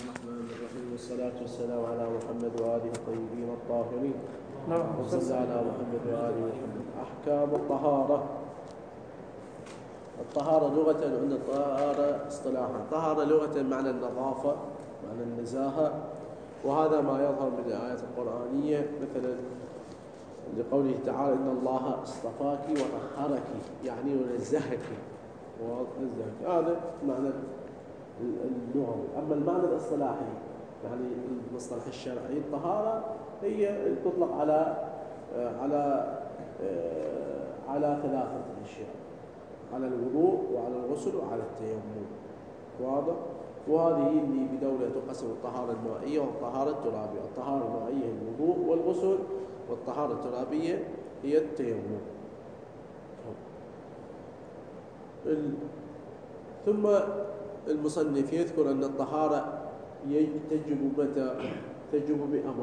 الرحمن الرحيم والصلاة والسلام على محمد وآله الطيبين الطاهرين. وصلى على محمد وآله محمد. أحكام الطهارة. الطهارة لغة عند الطهارة اصطلاحا. الطهارة لغة معنى النظافة، معنى النزاهة، وهذا ما يظهر من الآيات القرآنية، مثلا لقوله تعالى إن الله اصطفاك وطهرك، يعني ونزهك ونزهك. هذا معنى اللغوي. أما المعنى الاصطلاحي يعني المصطلح الشرعي، الطهارة هي تطلق على ثلاثة أشياء: على الوضوء وعلى الغسل وعلى التيمم. واضح؟ وهذه اللي بدولة تقسم الطهارة المائية والطهارة الترابية. الطهارة المائية هي الوضوء والغسل، والطهارة الترابية هي التيمم. ثم المصنف يذكر أن الطهارة تجب متى؟ تجب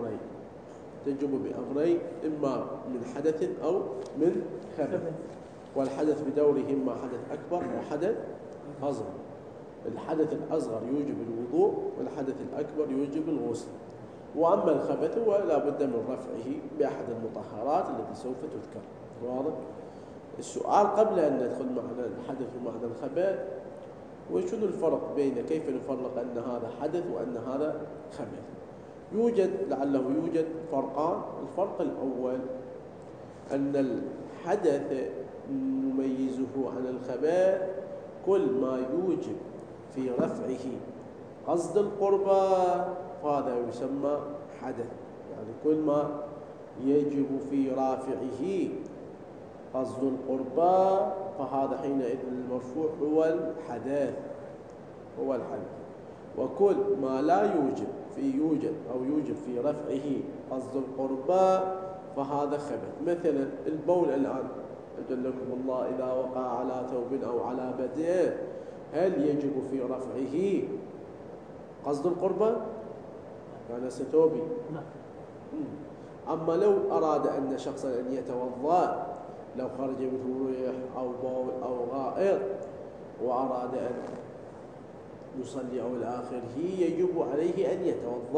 بأمرين، إما من حدث أو من خبث. والحدث بدوره إما حدث أكبر وحدث أصغر. الحدث الأصغر يوجب الوضوء، والحدث الأكبر يوجب الغسل. وأما الخبث هو لا بد من رفعه بأحد المطهرات التي سوف تذكر. واضح؟ السؤال قبل أن ندخل معنى الحدث ومعنى الخبث، وشنو الفرق بين كيف نفرق أن هذا حدث وأن هذا خبث؟ لعله يوجد فرقان. الفرق الأول أن الحدث نميزه عن الخبث كل ما يوجب في رفعه قصد القربى فهذا يسمى حدث. يعني كل ما يجب في رافعه قصد القربى فهذا حينئذ المرفوع هو الحدث. وكل ما لا يوجب في رفعه قصد القربى فهذا خبث. مثلا البول الآن أجلكم الله إذا وقع على ثوب أو على بدن، هل يجب في رفعه قصد القربى؟ يعني ثوبي. أما لو أراد أن شخصا أن يتوضأ، لو خرج منه ريح أو بول أو غائط وأراد أن يصلي أو الآخره، يجب عليه أن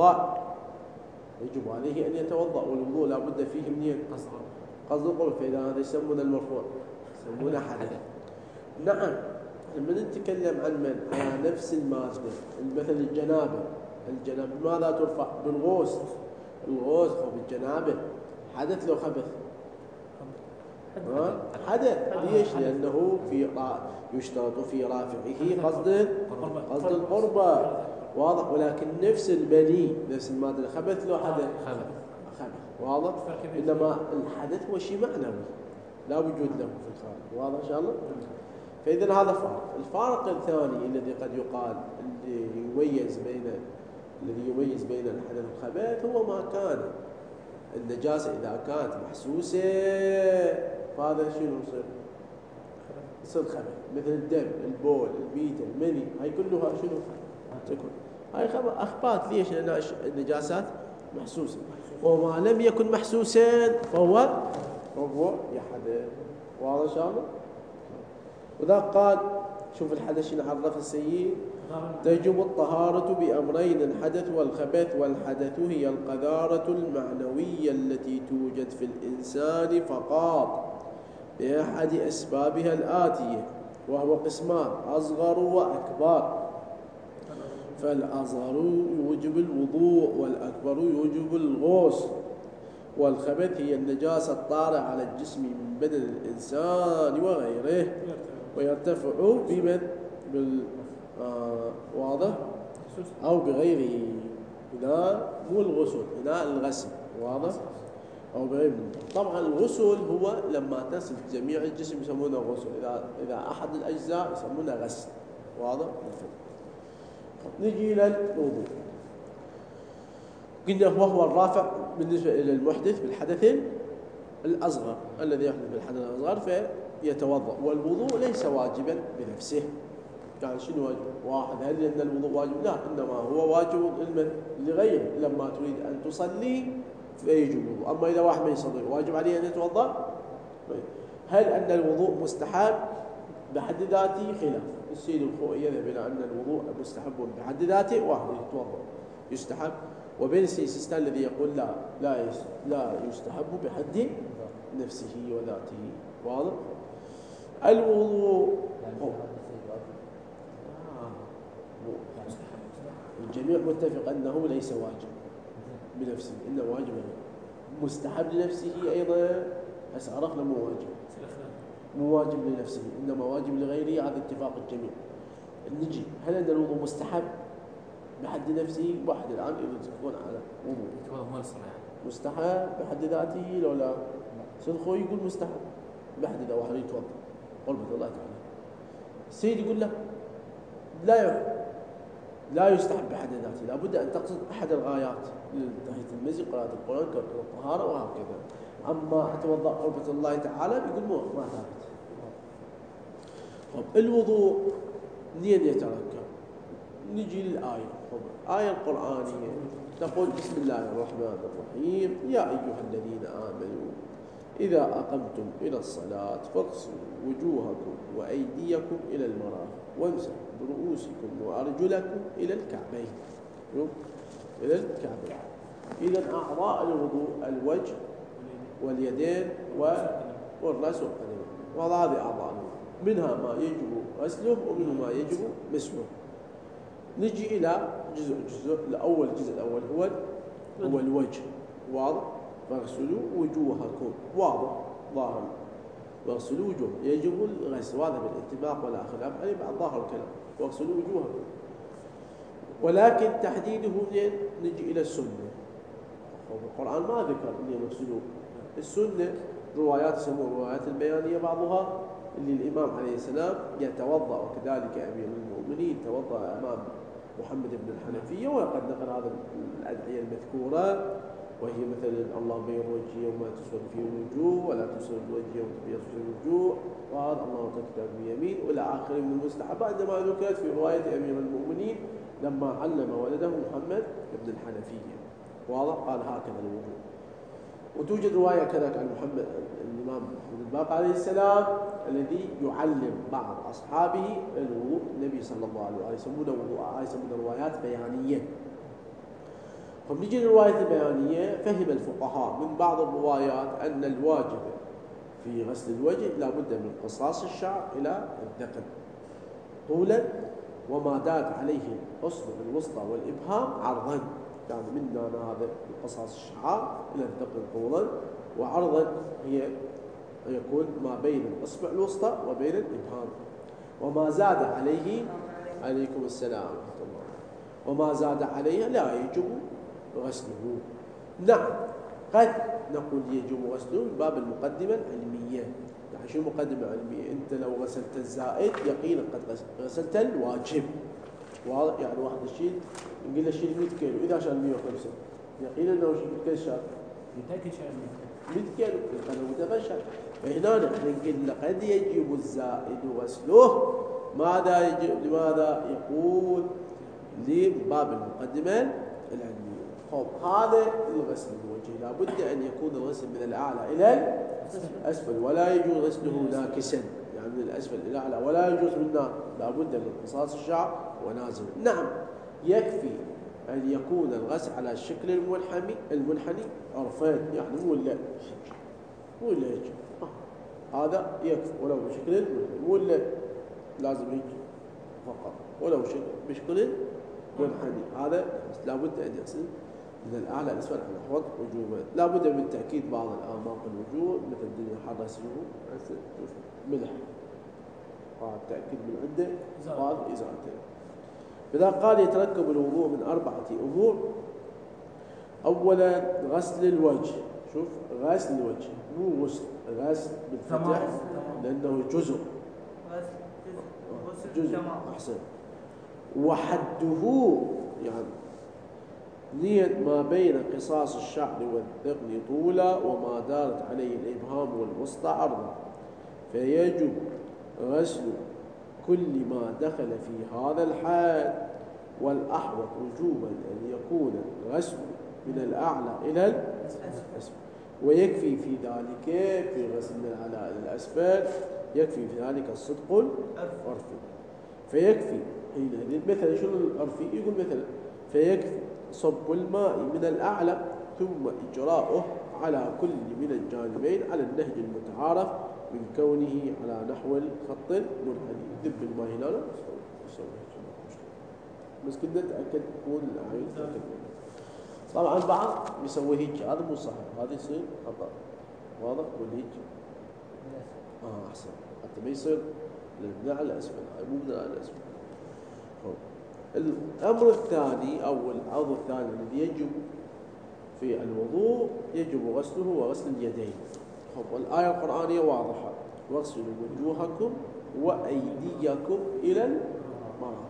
يتوضأ. والوضوء لا بد فيه من قصد القربى. فإذا هذا يسمونه المرفوع، يسمونه حدث. نعم، لما نتكلم عن على نفس المادة، مثل الجنابة ماذا ترفع؟ بالغوص. الغوص بالجنابة حدث لو خبث؟ حدث. ليش؟ لأنه يشترط في رافعه قصد القربى. واضح؟ ولكن نفس المني، نفس المادة الخبث له حدث خبث. واضح؟ إنما الحدث هو شيء معنوي لا وجود له في الخارج. واضح إن شاء الله؟ فإذا هذا فرق. الفارق الثاني الذي قد يقال الذي يميز بين الحدث والخبث هو ما كان النجاسة إذا كانت محسوسة فهذا شنو يصير خبث، مثل الدم، البول، الميتة، المني، هاي كلها شنو تكون؟ هاي أخبات. ليش؟ لأن النجاسات محسوسة. وما لم يكن محسوسا فهو يحدث. واضح إن شاء الله؟ وذا قال شوف الحدث شنو عرف السيد: تجب الطهارة بأمرين، الحدث والخبث. والحدث هي القذارة المعنوية التي توجد في الإنسان فقط بأحد أسبابها الآتية، وهو قسمان: أصغر وأكبر. فالأصغر يوجب الوضوء، والأكبر يوجب الغسل. والخبث هي النجاسة الطارئة على الجسم من بدن الإنسان وغيره، ويرتفع واضح أو بغيره. هنا مو الغسل، هنا الغسل. واضح؟ أو بغيره. طبعا الغسل هو لما تصل جميع الجسم يسمونه غسل. إذا أحد الأجزاء يسمونه غسل. واضح؟ نجي إلى الوضوء. قلنا وهو الرافع بالنسبة إلى المحدث بالحدث الأصغر. الذي يحدث بالحدث الأصغر فيتوضأ. والوضوء ليس واجبا بنفسه. يعني شنو واجب؟ واحد، هل أن الوضوء واجب؟ لا، إنما هو واجب لغيره. لما تريد أن تصلي فيجب الوضوء. أما إذا واحد ما يصلي واجب عليه أن يتوضأ. هل أن الوضوء مستحب؟ بحد ذاته خلاف. السيد الخوئي يذهب إلى أن الوضوء مستحب بحد ذاته، واحد يتوضأ. يستحب، وبين السيستان الذي يقول لا يستحب بحد نفسه وذاته. واضح؟ الوضوء الجميع متفق أنه ليس واجب بنفسه، إنه واجب مستحب لنفسه أيضا. هسه عرفنا مو واجب لنفسه، إنما واجب لغيره، هذا اتفاق الجميع. نجي هل أن الوضوء مستحب بحد نفسه؟ واحد الآن يقول على وضوء مستحب بحد ذاته لو لا صدقه يقول مستحب بحد ذاته، واحد يتوضا قربة الله تعالى. السيد يقول له لا يستحب بحد ذاته، لابد أن تقصد أحد الغايات لتحية المسجد، قراءة القرآن، الطهارة وهكذا. أما أتوضأ قربة الله تعالى يقول ما ثابت. الوضوء منين يتركب؟ نجي للآية. الآية القرآنية تقول بسم الله الرحمن الرحيم يا أيها الذين آمنوا إذا أقمتم إلى الصلاة فاغسلوا وجوهكم وأيديكم إلى المرافق وامسحوا برؤوسكم وأرجلكم إلى الكعبين. إلى الكعبين. إذا أعضاء الوضوء الوجه واليدين والرأس والقدمين، وهذه أعضاء منها ما يجب غسله ومنه ما يجب مسحه. نجي إلى جزء الأول هو الوجه. واضح؟ فاغسلوا وجوهكم، واضح ظاهر، واغسلوا وجوه يجب الغسل، وهذا بالاتفاق ولا خلاف عليه بعد ظاهر الكلام، واغسلوا وجوهكم. ولكن تحديده منين؟ نجي إلى السنة. القرآن ما ذكر أن يغسلوا. السنة روايات يسموها الروايات البيانية، بعضها اللي الإمام عليه السلام يتوضأ، وكذلك أمير المؤمنين توضأ أمام محمد بن الحنفية، وقد نقل هذا الأدعية المذكورة، وهي مثلا الله بيض وجهي يوم تسود فيه الوجوه ولا تسود وجهي يوم تبيض فيه الوجوه، وهذا الله كتاب بيمين والى اخره من المستحبات، عندما ذكرت في روايه امير المؤمنين لما علم ولده محمد بن الحنفيه. واضح؟ قال هكذا الوجوه. وتوجد روايه كذلك عن محمد الامام محمد الباقر عليه السلام الذي يعلم بعض اصحابه الوضوء. النبي صلى الله عليه وسلم يسمونه وضوء، يسمونه روايات بيانيه. فبنجي للرواية البيانية، فهم الفقهاء من بعض الروايات أن الواجب في غسل الوجه لا بد من قصاص الشعر إلى الذقن طولا، وما داد عليه الأصبع الوسطى والإبهام عرضا، يعني منا هذا قصاص الشعر إلى الذقن طولا، وعرضا هي يكون ما بين الأصبع الوسطى وبين الإبهام. وما زاد عليه عليكم السلام ورحمة الله، وما زاد عليه لا يجب غسله. نعم قد نقول يجب غسله من باب المقدمة العلمية. يعني شو المقدمة العلمية؟ أنت لو غسلت الزائد يقينا قد غسلت الواجب. واضح؟ يعني واحد يشيل نقول له شيل 100 كيلو، إذا شال 150 يقينا أنه شيل كل شال 100 كيلو القدم متفشل. فهنا نحن نقول قد يجب الزائد غسله. ماذا يجب؟ لماذا يقول؟ لباب المقدمة العلمية. هذا الغسل الوجه لا بد أن يكون الغسل من الأعلى إلى الأسفل، ولا يجوز غسله ناكسا، يعني من الأسفل إلى الأعلى، ولا يجوز منه، لا بد من قصاص الشعر ونازل. نعم يكفي أن يكون الغسل على الشكل المنحني عرفين، يعني مو إلا هيك، هذا يكفي ولو بشكل منحني، مو إلا لازم هيك فقط، ولو بشكل منحني. هذا لا بد أن يغسل من الأعلى الأسفل على الحوض وجوبا. لا بد من تأكيد بعض الأعماق الوجوه، مثل الدنيا حر يسيره ملح، هذا تأكيد من عنده، وهذا إزالته. فإذا قال يتركب الوضوء من 4 أمور. أولا غسل الوجه. شوف، غسل الوجه مو غسل، غسل بالفتح لأنه جزء أحسن. وحده يعني نية ما بين قصاص الشعر والذقن طولا، وما دارت عليه الإبهام والوسطى عرضا، فيجب غسل كل ما دخل في هذا الحد، والأحوط وجوبا أن يكون الغسل من الأعلى إلى الأسفل. ويكفي في ذلك في غسل من الأعلى إلى الأسفل يكفي في ذلك الصدق العرفي. فيكفي حينئذ مثلا شنو العرفي؟ يقول مثلا فيكفي صب الماء من الأعلى ثم إجراؤه على كل من الجانبين على النهج المتعارف من كونه على نحو الخط المنحني. ذب الماء هنا بس كنا نتأكد تكون الآية نتأكد منها. طبعا بعض يسوي هيك، هذا مو صحيح، هذا يصير خطأ. واضح؟ ولا هيك؟ أحسن، حتى ما يصير من على أسفل، مو من على أسفل. الأمر الثاني أو العضو الثاني الذي يجب في الوضوء يجب غسله وغسل اليدين. والآية القرآنية واضحة: واغسلوا وجوهكم وأيديكم إلى المرافق.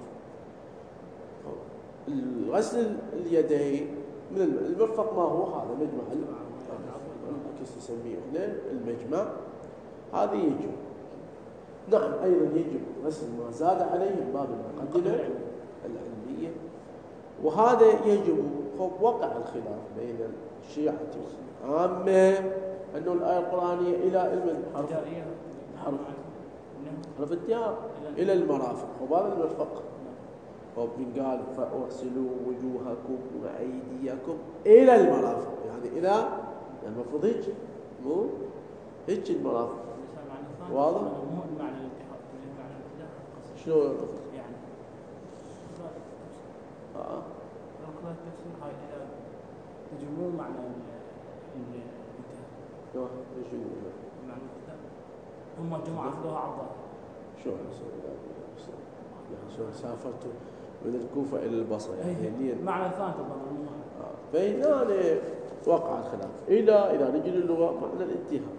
غسل اليدين من المرفق ما هو؟ هذا مجمع كيف يسميه هنا المجمع، هذا يجب. نعم أيضا يجب غسل ما زاد عليه من باب المقدمة العلمية، وهذا يجب. وقع الخلاف بين الشيعة والعامة أنه الآية القرآنية إلى حرف التيار إلى المرافق، وهذا المرفق. من قال فاغسلوا وجوهكم وأيديكم إلى المرافق، يعني إلى المفروض هيك، مو هيك المرافق. واضح؟ مو معنى الالتحاق، معنى الالتحاق. شلون يعني ركض التفسير هاي إلى تجمعون معنى الالتحاق. ايش يقول؟ معنى الالتحاق هم جمعوا أخذوها عرضة. شو يعني سافرت من الكوفة إلى البصرة، يعني معنى ثاني طبعا. فهنا وقع الخلاف إلى رجل اللغة معنى الانتهاء.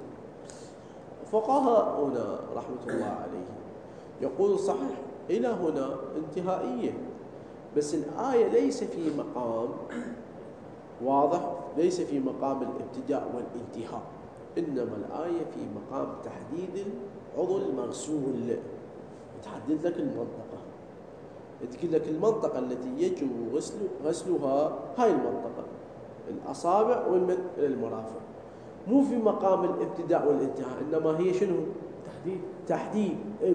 فقهاء هنا رحمة الله عليه يقول صحيح إلى هنا انتهائية، بس الآية ليس في مقام واضح، ليس في مقام الابتداء والانتهاء، إنما الآية في مقام تحديد العضو المغسول. تحدد لك المنطقة، تقول لك المنطقة التي يجب غسلها هاي المنطقة، الأصابع والمد إلى المرافق، مو في مقام الابتداء والانتهاء، إنما هي شنو؟ تحديد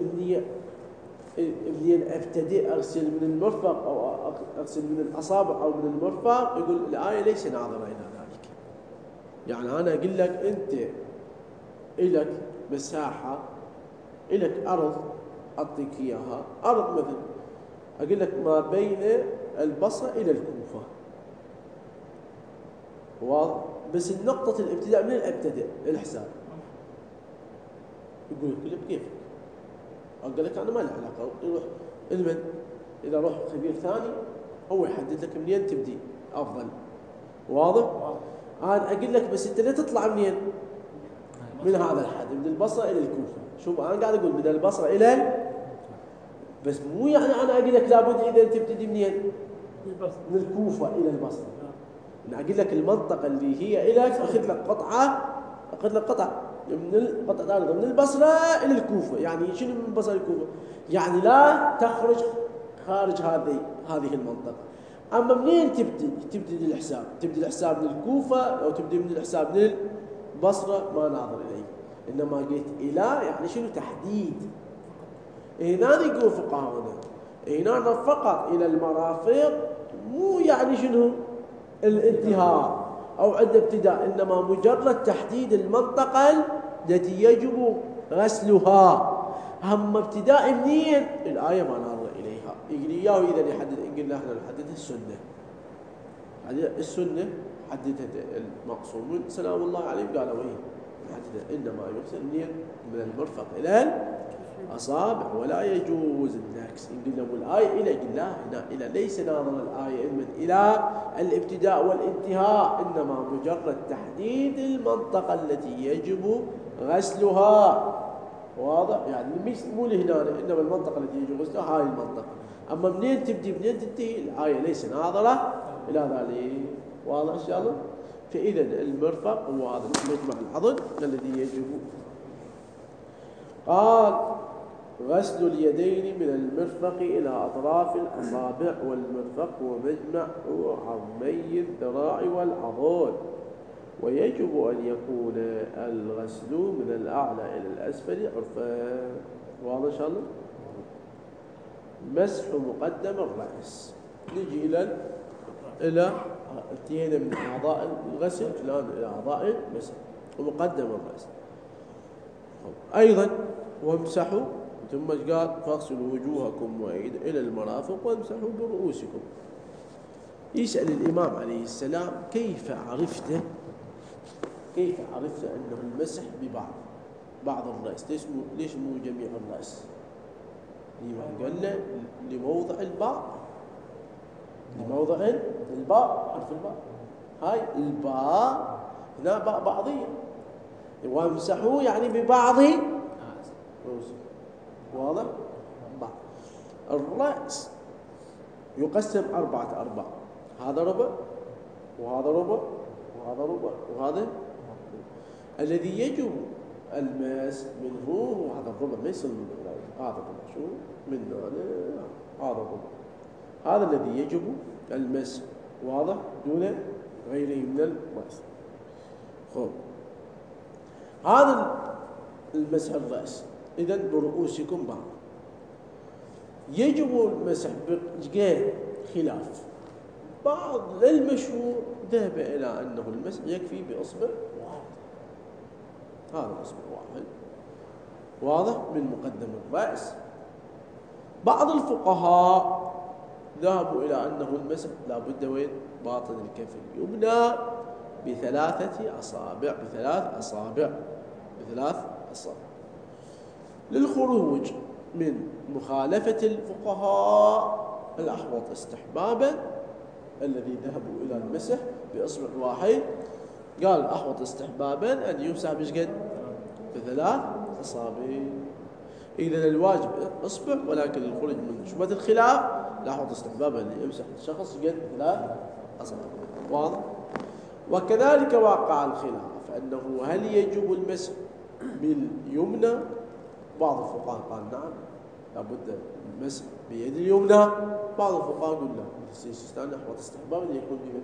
اللي أبتدئ أغسل من المرفق أو أغسل من الأصابع أو من المرفق. يقول الآية ليس ناظرة إلى ذلك. يعني أنا أقول لك أنت إلك مساحة، إلك أرض أعطيك إياها، أرض مثل أقول لك ما بين البصرة إلى الكوفة، واضح؟ بس النقطة الابتداء من الابتداء الحساب. يقول لك كيف؟ أقول لك أنا ما له علاقة، يروح المن إذا روح خبير ثاني هو يحدد لك منين تبدي أفضل. واضح؟ أنا أقول لك بس أنت لا تطلع منين؟ من هذا الحد، من البصرة إلى الكوفة. شوف أنا قاعد أقول من البصرة إلى، بس مو يعني أنا أقول لك لابد إذا أنت تبتدي منين؟ من الكوفة إلى البصرة. أنا أقول لك المنطقة اللي هي إلك أخذ لك قطعة من القطعة من البصرة إلى الكوفة. يعني شنو من البصرة إلى الكوفة؟ يعني لا تخرج خارج هذه المنطقة. أما منين تبتدي الحساب؟ تبدي الحساب من الكوفة أو تبدي من الحساب من البصرة ما ناظر إليه، إنما قلت إلى يعني شنو؟ تحديد. هنا يقول فقهاؤنا هنا فقط إلى المرافق، مو يعني شنو الانتهاء أو عند ابتداء، إنما مجرد تحديد المنطقة التي يجب غسلها. هم ابتداء منين؟ الآية ما ناظر إليها. يقول إياه إذا يحدد، قلنا إحنا نحدد السنة. السنة حددت المقصود سلام الله عليه قالوا إيه نحدد، إنما يغسل منين؟ من المرفق إلى الأصابع، ولا يجوز العكس. إن قلنا والآية إلى، قلنا هنا إلى ليس ناظر الآية من إلى الابتداء والانتهاء، إنما مجرد تحديد المنطقة التي يجب غسلها. واضح؟ يعني مو لهنا، إنما المنطقة التي يجب غسلها هاي المنطقة. أما منين تبدي منين تنتهي الآية ليس ناظرة إلى ذلك. واضح إن شاء الله؟ فإذا المرفق هو هذا مجمع العضد الذي يجب. قال غسل اليدين من المرفق إلى أطراف الأصابع، والمرفق هو مجمع عظمي الذراع والعضد، ويجب أن يكون الغسل من الأعلى إلى الأسفل عرفا. واضح إن شاء الله؟ مسح مقدم الرأس. نجي إلى إلى انتهينا من أعضاء الغسل الآن إلى أعضاء المسح ومقدم الرأس. أيضا وامسحوا، ثم قال فاغسلوا وجوهكم إلى المرافق وامسحوا برؤوسكم. يسأل الإمام عليه السلام كيف عرفت أنه المسح بعض الرأس؟ ليش مو جميع الرأس؟ قال له لموضع الباء، حرف الباء، هاي الباء هنا باء بعضية، وامسحوا يعني ببعض رؤوسكم. واضح؟ بعض الرأس يقسم 4 أرباع، هذا ربع وهذا ربع وهذا ربع وهذا الذي يجب الماس منه هو هذا الربع، ما يصير هذا الربع، شو منه هذا الربع، هذا الذي يجب الماس، واضح، دون غيره من الرأس. خب هذا المسح الرأس. إذن برؤوسكم بعض. يجب المسح بغير خلاف، بعض المشهور ذهب إلى أنه المسح يكفي بإصبع واحد، هذا إصبع واحد واضح من مقدم الرأس. بعض الفقهاء ذهبوا إلى أنه المسح لا بد وين باطن الكف اليمنى بثلاث أصابع للخروج من مخالفة الفقهاء الأحوط استحبابا الذي ذهبوا إلى المسح بإصبع واحد. قال الأحوط استحبابا أن يمسح بشقد ب3 أصابع. إذا الواجب إصبع، ولكن الخروج من شبهة الخلاف الأحوط استحبابا أن يمسح الشخص بشقد 3 أصابع. واضح؟ وكذلك وقع الخلاف أنه هل يجب المسح باليمنى؟ بعض الفقهاء قال نعم لابد المسح بيد اليمنى، بعض الفقهاء قال لا، السيستان أحوط استحباب أن يكون بيد.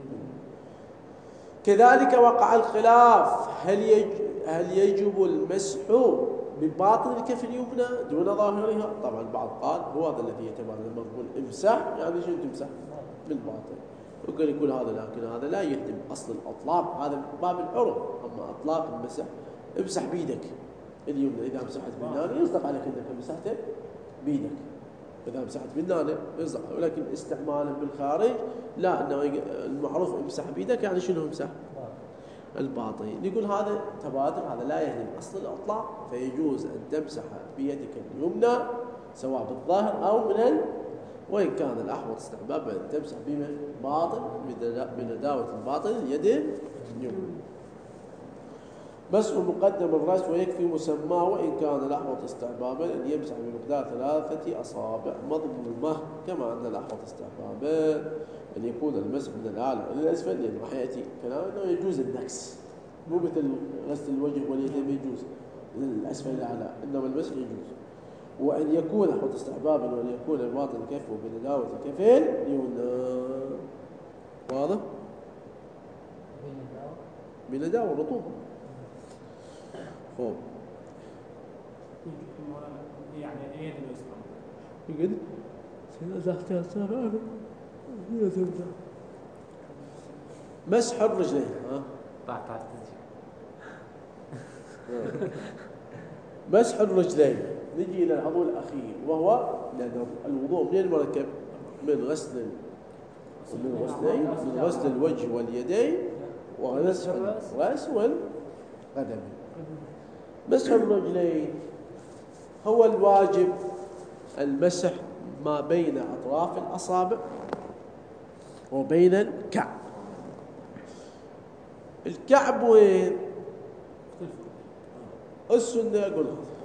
كذلك وقع الخلاف هل يجب المسح بباطن الكف اليمنى دون ظاهرها؟ طبعا البعض قال هو هذا الذي يعتبر المقبول، امسح يعني شنو تمسح بالباطن، وقال يقول هذا، لكن هذا لا يهدم أصل الأطلاق، هذا باب العرف. أما أطلاق المسح امسح بيدك اليمنى، إذا مسحت بالنانة يصدق عليك أنك مسحت بيدك، إذا مسحت بالنانة يصدق، ولكن استعمالا بالخارج لا، أنه المعروف امسح بيدك يعني شنو امسح الباطن. يقول هذا تبادل، هذا لا يهدم أصل الأطلاق، فيجوز أن تمسح بيدك اليمنى سواء بالظاهر أو وإن كان الأحوط استحبابا أن تمسح باطن بنداوة الباطن اليد اليمنى. مسح مقدم الرأس ويكفي مسماه، وإن كان الأحوط استحبابا أن يمسح بمقدار 3 أصابع مضمومة، كما أن الأحوط استحبابا أن يكون المسح من الأعلى إلى الأسفل، لأنه راح يأتي كلام أنه يجوز النكس، مو مثل غسل الوجه واليدين يجوز من الأسفل إلى الأعلى، إنما المسح يجوز. وأن يكون أحوط استحبابا وأن يكون باطن كفه بنداوة الكفين اليمنى. واضح؟ بنداوة رطوبة. خوف يعني يد اليسرى يقول سيدة أصابع مسح الرجلين. مسح الرجلين. نجي إلى العضو الأخير وهو الوضوء من المركب من غسل الوجه واليدين وغسل الرأس والقدم. مسح الرجلين هو الواجب المسح ما بين أطراف الأصابع وبين الكعب. الكعب وين؟ السنة يقول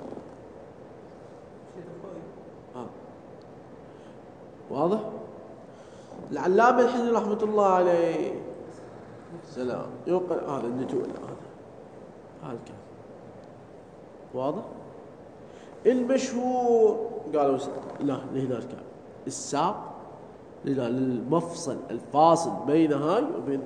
واضح؟ العلامة الحجري رحمة الله عليه سلام يوقع هذا النتوء، هذا الكعب واضح؟ المشهور قالوا لا لهنا الكعب، الساق للمفصل الفاصل بين هاي وبين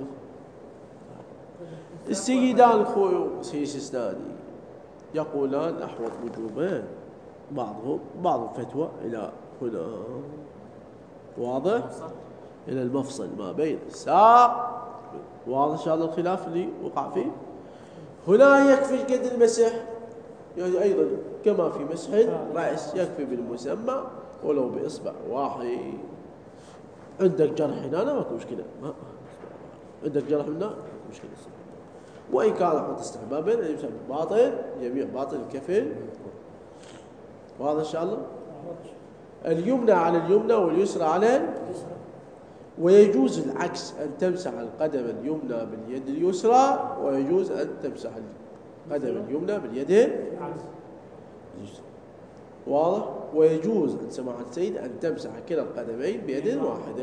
السيدان السيستاني يقولان أحوط وجوبان، بعض الفتوى إلى هنا. واضح؟ إلى المفصل ما بين الساق. واضح إن شاء الله الخلاف اللي وقع فيه. هنا يكفي قد المسح، يعني أيضا كما في مسح الرأس يكفي بالمسمى ولو بإصبع واحد. عندك جرح هنا ماكو مشكلة، عندك جرح هنا مشكلة. وإن كان حط استحبابا أن يمسح باطن جميع باطن الكفين. واضح إن شاء الله. اليمنى على اليمنى واليسرى على اليسرى. ويجوز العكس، أن تمسح القدم اليمنى باليد اليسرى، ويجوز أن تمسح القدم اليمنى باليد اليسرى. واضح. ويجوز عند سماحة السيد أن تمسح كلا القدمين بيد واحدة.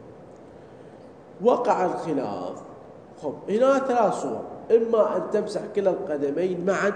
وقع الخلاف. خب هنا ثلاث صور، إما أن تمسح كلا القدمين معا،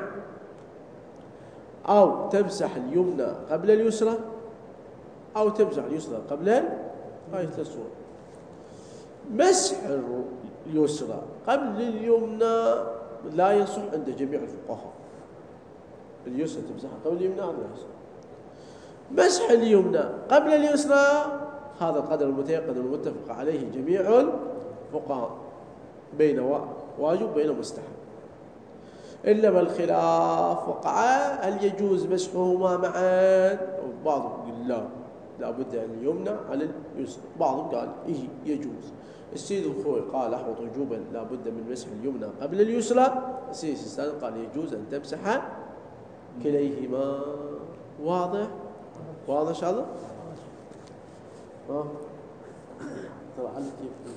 أو تمسح اليمنى قبل اليسرى، أو تمسح اليسرى قبل هاي ثلاث صور. مسح اليسرى قبل اليمنى لا يصح عند جميع الفقهاء. اليسرى تمسحها قبل اليمنى، هذا لا يصح. مسح اليمنى قبل اليسرى هذا القدر المتيقن المتفق عليه جميع الفقهاء، بين واجب وبين مستحب. إنما الخلاف وقع هل يجوز مسحهما معا. بعضهم قال لا، لابد أن اليمنى على اليسرى. بعضهم قال إيه يجوز. السيد الخوي قال أحوط وجوبا لابد من مسح اليمنى قبل اليسرى. السيد السيستاني قال يجوز أن تمسح كليهما. واضح؟ واضح إن شاء الله؟ ترى على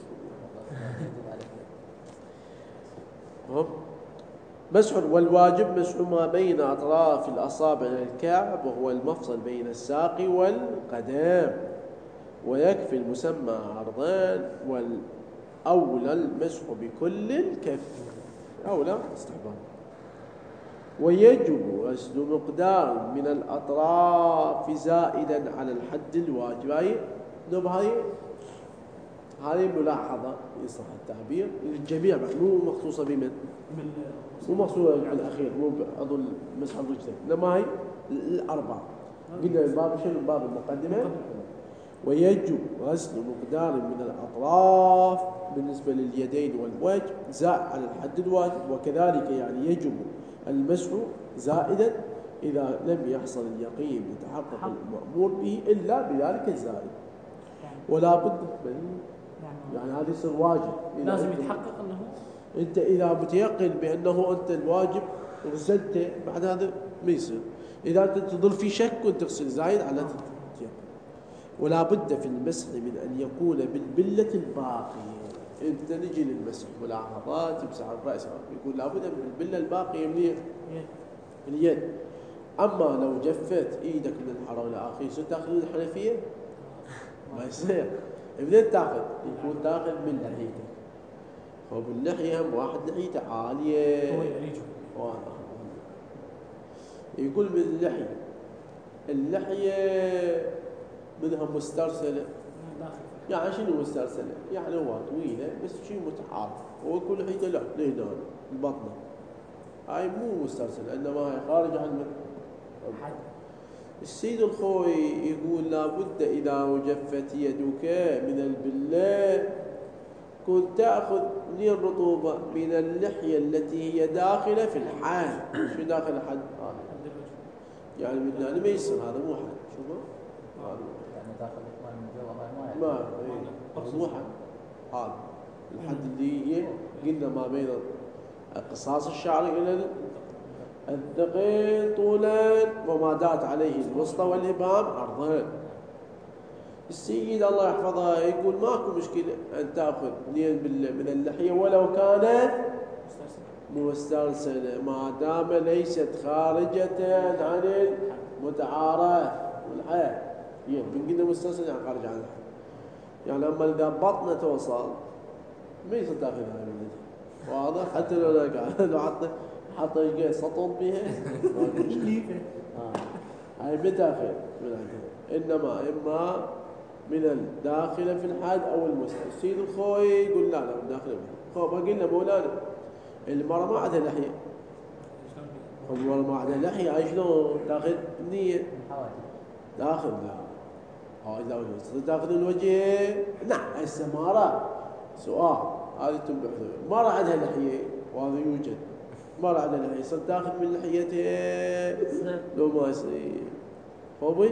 مسح. والواجب مسح ما بين أطراف الأصابع الكعب، وهو المفصل بين الساق والقدم. ويكفي المسمى عرضان، والأولى المسح بكل الكف، أولى استحباب. ويجب غسل مقدار من الأطراف زائدا على الحد الواجب. هذه ملاحظة يصح التعبير للجميع، مو مخصوصة بمن؟ مو مخصوصة بالأخير، مو أظن مسح الرجلين، إنما هي الأربعة. قلنا الباب شنو؟ الباب المقدمة. ويجب غسل مقدار من الأطراف بالنسبة لليدين والوجه زائد على الحد الواجب. وكذلك يعني يجب المسح زائدا إذا لم يحصل اليقين بتحقق المأمور به إلا بذلك الزائد. ولا بد من يعني هذا يصير واجب، لازم يتحقق أنه أنت إذا متيقن بأنه أنت الواجب غسلته، بعد هذا ما يصير. إذا أنت تظل في شك كنت تغسل زايد على تيقن. ولا بد في المسح من أن يكون بالبلة الباقية. أنت نجي للمسح ملاحظات يمسح الرأس، يقول لا بد من البلة الباقية من اليد. أما لو جفت إيدك من الحرة إلى آخره شو تأخذ الحنفية؟ ما يصير. منين تأخذ؟ يكون تأخذ من لحيتك. وباللحية واحد لحيته عالية، يقول من اللحية. اللحية منها مسترسلة. يعني شنو مسترسلة؟ يعني هو طويلة بس شيء متعارف. هو كل لحيته لا لهنا البطنة، هاي مو مسترسلة، إنما هاي خارج عن السيد الخوي يقول لابد إذا وجفت يدك من البلة كنت تأخذ من الرطوبة من اللحية التي هي داخلة في الحاد. شو داخل الحد؟ يعني من هنا ما يصير، هذا مو حد. شوفوا يعني داخل من جوا ما مو حد. هذا الحد اللي هي قلنا ما بين قصاص الشعر إلى الذقين طولا، وما دات عليه الوسطى والإبهام عرضا. السيد الله يحفظه يقول ماكو مشكلة أن تأخذ من اللحية ولو كانت مسترسلة، ما دام ليست خارجة عن المتعارف والحياة. من قلنا مسترسلة يعني خارج عن الحياة. يعني أما إذا بطنة توصل ما يصير تأخذها من الحياة. واضح؟ حتى لو لو حط يجي سطل بها هاي بداخل من عندها، إنما إما من الداخل في الحد أو المستر. السيد الخوي يقول لا من داخل. خوي قلنا مولانا المرأة ما عندها لحية. المرأة ما عندها لحية، شلون تاخذ نية داخل؟ لا إذا صرت داخل الوجه نعم. هسه مرة سؤال هذه تنبحث مرة عندها لحية وهذا يوجد مرة عندها لحية صرت داخل من لحيتها لو ما يصير فوبي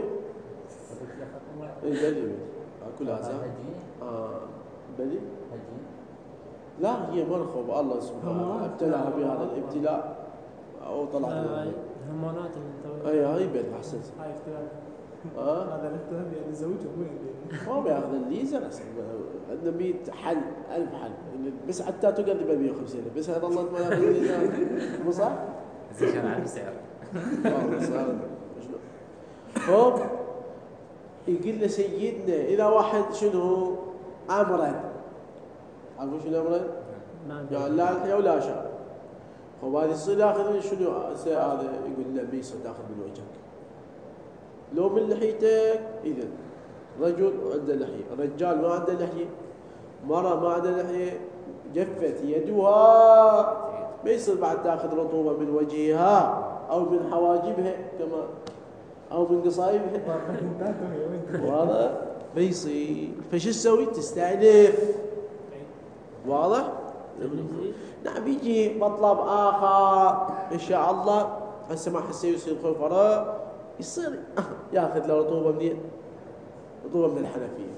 بلي كلها صح؟ بلي لا هي مرخوبة الله سبحانه ابتلاها بهذا الابتلاء أو طلعت هرمونات أي هاي بلي أحسنت هاي هذا الاختلاف يعني زوجه هو بياخذ الليزر عندنا 100 حل 1000 حل بس حتى تقدر ب 150 بس هذا الله ما ياخذ الليزر مو صح؟ زين كان عن السعر والله صار هو يقول له سيدنا إذا واحد شنو أمرض عارفون شنو أمرض؟ يعني لا لحية ولا شعر هو هذه يصير ياخذ شنو هذا يقول له بيصير تاخذ من وجهك لو من لحيتك إذن رجل عنده لحية رجال ما عنده لحية مرة ما عنده لحية جفت يدها ما يصير بعد تاخذ رطوبة من وجهها أو من حواجبها كما أو من قصايبها واضح ما يصير فش تسوي تستأنف واضح نعم يجي مطلب آخر إن شاء الله هسه ما حسي يصير خوف وراء يصير ياخذ له رطوبه منين؟ رطوبه من الحنفيه.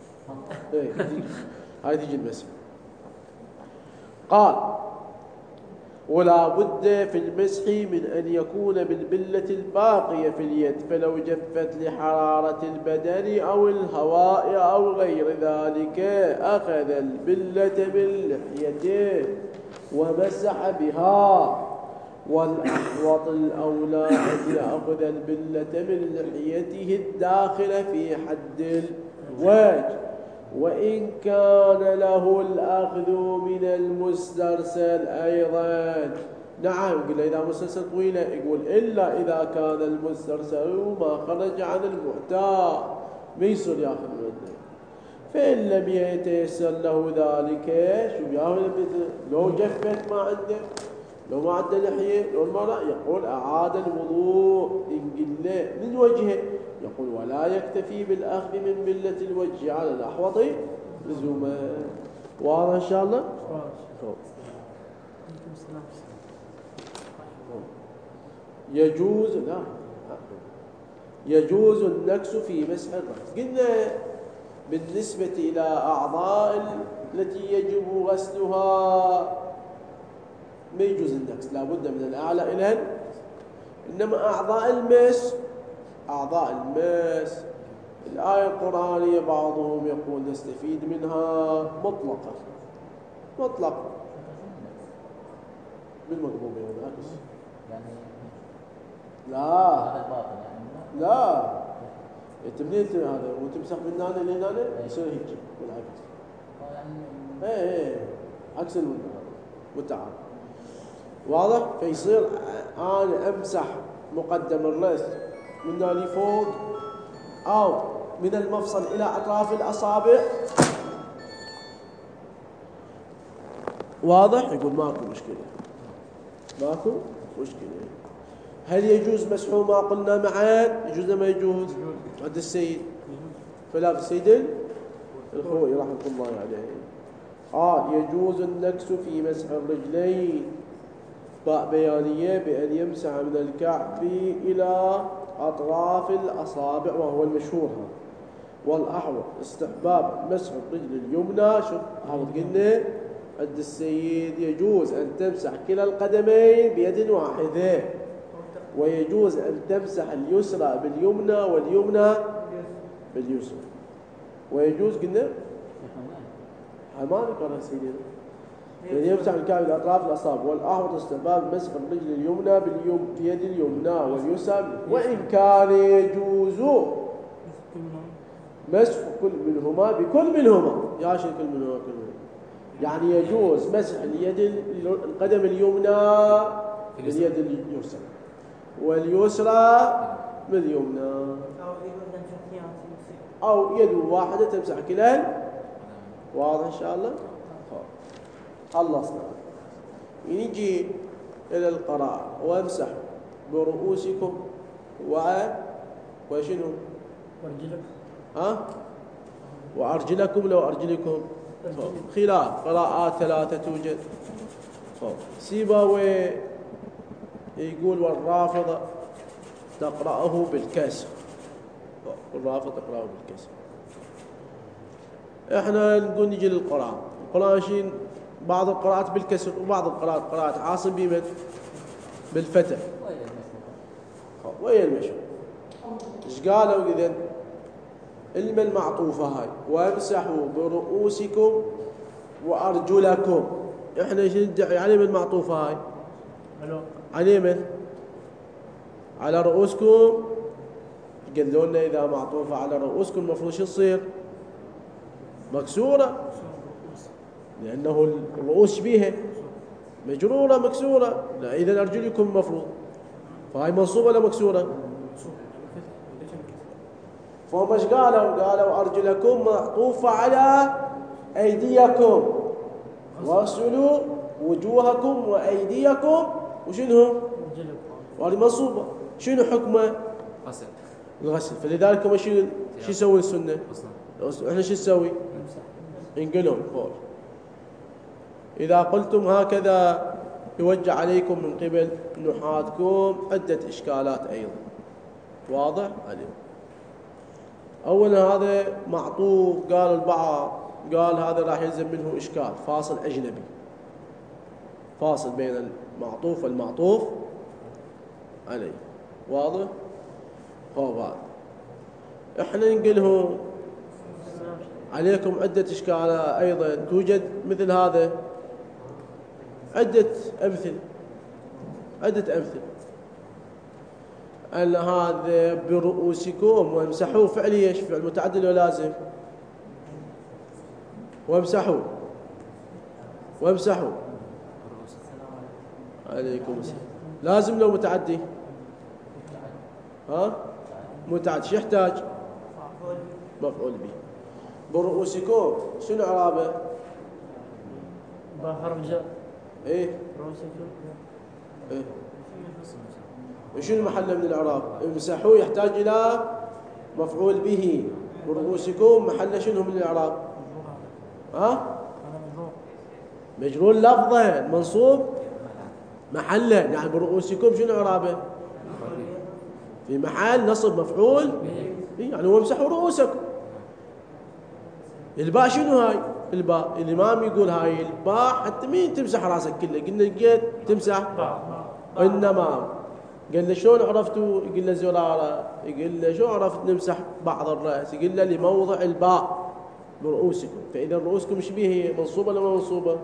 هاي تيجي المسح. قال: ولا بد في المسح من ان يكون بالبله الباقيه في اليد فلو جفت لحراره البدن او الهواء او غير ذلك اخذ البله من لحيته ومسح بها. والأحوط الأولى أن يأخذ البلة من لحيته الداخلة في حد الوجه وإن كان له الأخذ من المسترسل أيضا. نعم قل إذا مسترسل طويلة يقول إلا إذا كان المسترسل ما خرج عن المعتاد ما يصير يأخذ منه فإن لم يتيسر له ذلك شو يأخذ لو جفت ما عنده لو ما عنده لحية لو المرأة يقول أعاد الوضوء إن قل من وجهه يقول ولا يكتفي بالأخذ من بلة الوجه على الأحوط لزوما. واضح إن شاء الله؟ يجوز النكس في مسح الرأس. قلنا بالنسبة إلى أعضاء التي يجب غسلها ما يجوز النكس لابد من الأعلى إلى إنما أعضاء المس الآية القرآنية بعضهم يقول نستفيد منها مطلقا بالمضموم يعني لا تبني هذا وتمسح من هنا لهنا يصير هيك بالعكس ايه عكس والتعارض واضح. فيصير انا امسح مقدم الراس من هنا لفوق او من المفصل الى اطراف الاصابع واضح. يقول ماكو مشكله. هل يجوز مسحه ما قلنا معا يجوز ما يجوز عند السيد فلا السيد الخوي رحمه الله عليه يجوز النكس في مسح الرجلين بيانية بأن يمسح من الكعب إلى أطراف الأصابع وهو المشهور. والأحوط استحباب مسح الرجل اليمنى. شوف قلنا عند السيد يجوز أن تمسح كلا القدمين بيد واحدة ويجوز أن تمسح اليسرى باليمنى واليمنى باليسرى ويجوز قلنا ما نقرأ سيدنا يعني يمسح الكعب إلى أطراف الأصابع. والأحوط استحباب مسح الرجل اليمنى بيد اليمنى واليسرى وإن كان يجوز مسح كل منهما بكل منهما يا شيء كل منهما يعني يجوز مسح القدم اليمنى باليد اليسرى واليسرى باليمنى أو يد واحدة تمسح كلها. واضح إن شاء الله؟ خلصنا. نجي إلى القراءة وامسح برؤوسكم وشنو؟ ها؟ وأرجلكم لو أرجلكم خلاف قراءات ثلاثة توجد. سيبويه يقول والرافضة تقرأه بالكسر. والرافضة تقرأه بالكسر. احنا نقول نجي للقرآن. القرآن شين بعض القراءات بالكسر وبعض القراءات قراءة عاصم بمن؟ بالفتح. ويا المشهور. ايش قالوا إذن؟ علم المعطوفة هاي وامسحوا برؤوسكم وأرجلكم. احنا ايش ندعي عليه من المعطوفة هاي؟ عليه من؟ على رؤوسكم. قالوا لنا إذا معطوفة على رؤوسكم المفروض شو تصير؟ مكسورة، لأنه الرؤوس بيها مجرورة مكسورة. لا إذا أرجلكم المفروض، فهي منصوبة ولا مكسورة؟ فهم ايش قالوا؟ قالوا أرجلكم معطوفة على أيديكم واغسلوا وجوهكم وأيديكم وشنو؟ وهذه منصوبة. شنو حكمه؟ الغسل. فلذلك هم شو يسوي السنة؟ احنا شو نسوي؟ نقلهم فوق. إذا قلتم هكذا يوجه عليكم من قبل نحاتكم عدة إشكالات أيضا. واضح عليهم. أولا هذا معطوف، قال البعض قال هذا راح يلزم منه إشكال، فاصل أجنبي، فاصل بين المعطوف والمعطوف عليه. واضح؟ هذا احنا نقله عليكم عدة إشكالات أيضا توجد مثل هذا. عدة أمثلة أن هذا برؤوسكم وامسحوا فعل ايش؟ فعل متعدل ولازم. وامسحوا عليكم السلام. لازم لو متعدي؟ ها؟ متعدي. شو يحتاج؟ مفعول به. برؤوسكم شنو اعرابه؟ حرف جر. ايه رؤوسكم. ايه وشنو محله من الاعراب؟ امسحوا يحتاج الى مفعول به. برؤوسكم محله شنو من الاعراب؟ ها؟ مجرور لفظا منصوب محله. يعني برؤوسكم شنو اعرابه؟ في محل نصب مفعول به. يعني وامسحوا رؤوسكم. الباء شنو هاي؟ الباء الإمام يقول هاي الباء حتى مين تمسح راسك كله؟ قلنا لقيت تمسح إنما. قال له شلون عرفتوا؟ يقول له زرارة. يقول له شو عرفت نمسح بعض الرأس؟ يقول له لموضع الباء برؤوسكم. فإذا رؤوسكم ايش بيه؟ هي منصوبة ولا منصوبة؟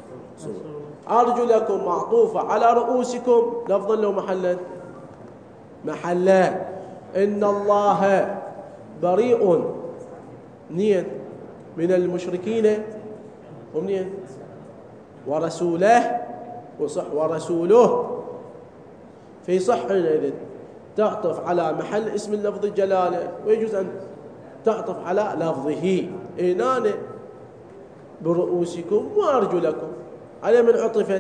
أرجلكم معطوفة على رؤوسكم لفظا لو محلا؟ محلا. إن الله بريء منين؟ من المشركين. ومنين؟ ورسوله. وصح ورسوله. في صح حينئذ تعطف على محل اسم اللفظ الجلالة، ويجوز أن تعطف على لفظه. إنان برؤوسكم وأرجلكم. على من عطفت؟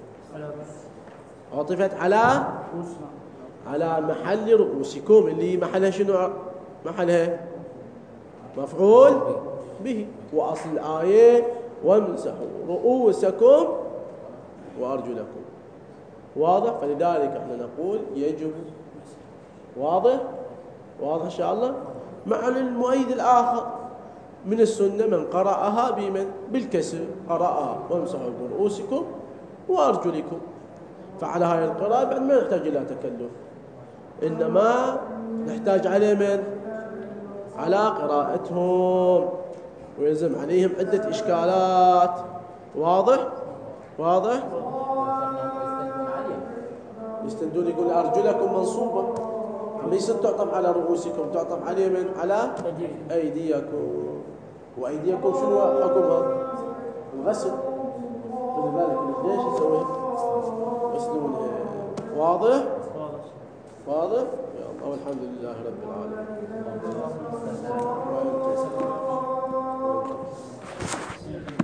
عطفت على محل رؤوسكم اللي محلها شنو؟ محلها مفعول به. وأصل الآية وامسحوا رؤوسكم وأرجلكم. واضح؟ فلذلك احنا نقول يجب. واضح إن شاء الله. مع المؤيد الآخر من السنة من قرأها بمن؟ بالكسر. قرأها وامسحوا برؤوسكم وأرجلكم. فعلى هاي القراءة بعد ما نحتاج إلى تكلف، إنما نحتاج عليه من؟ على قراءتهم، ويلزم عليهم عدة إشكالات. واضح؟ يستندون يقول أرجلكم منصوبة، ليست تعطف على رؤوسكم، تعطف عليه من؟ على أيديكم. وأيديكم شنو حكمها؟ الغسل. فلذلك ليش نسوي؟ يغسلونها. واضح؟ يا الله. والحمد لله رب العالمين.